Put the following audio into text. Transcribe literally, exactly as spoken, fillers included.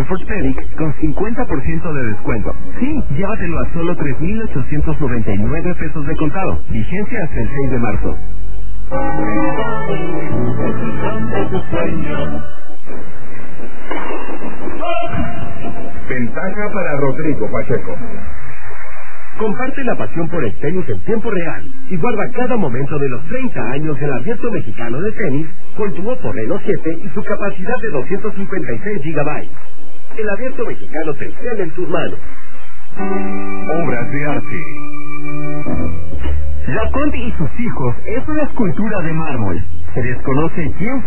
Comfort Pedic con cincuenta por ciento de descuento. Sí, llévatelo a solo tres mil ochocientos noventa y nueve pesos de contado. Vigencia hasta el seis de marzo. Ventaja para Rodrigo Pacheco. Comparte la pasión por el tenis en tiempo real y guarda cada momento de los treinta años del Abierto Mexicano de Tenis con tu Oppo Reno siete y su capacidad de doscientos cincuenta y seis gigabytes. El Abierto Mexicano te entrega en tus manos. Obras de arte. La Conte y sus hijos es una escultura de mármol. Se desconoce quién